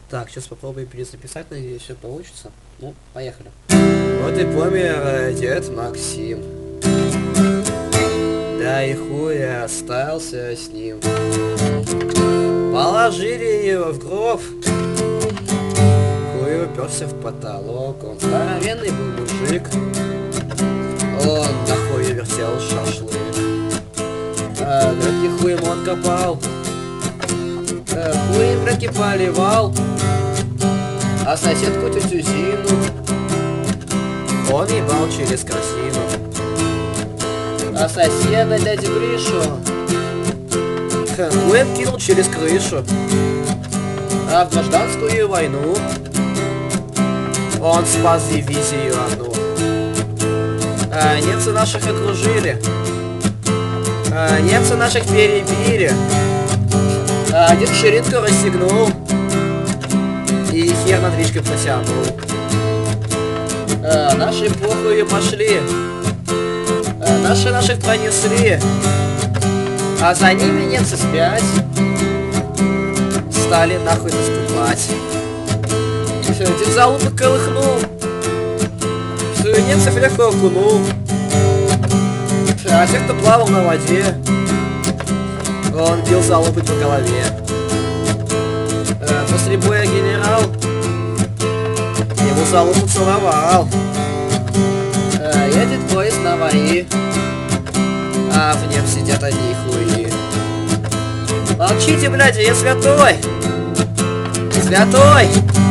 Так, сейчас попробуем перезаписать, надеюсь, все получится. Ну, поехали. Вот и помер дед Максим. Да и хуй остался с ним. Положили его в гроб. Хуй уперся в потолок. Он здоровенный был мужик. Он на хуе вертел шашлык. Драки хуем он копал. Хуем драки поливал. А соседку тетю Зину он ебал через корзину. А соседа дядю Гришу хуем кинул через крышу. А в гражданскую войну он спас дивизию одну. Немцы наших окружили. Немцы наших перебили. Один ширинку расстегнул и хер над речкой протянул. Наши похуи пошли. Наши наших пронесли. А за ними немцы спять стали нахуй наступать. Дед залупок колыхнул. Немцев легко окунул. А тех, кто плавал на воде, он бил залупой по голове. После боя генерал ему залупу целовал. Едет поезд на вои, а в нем сидят одни хуи. Молчите, блядь, я святой! Святой!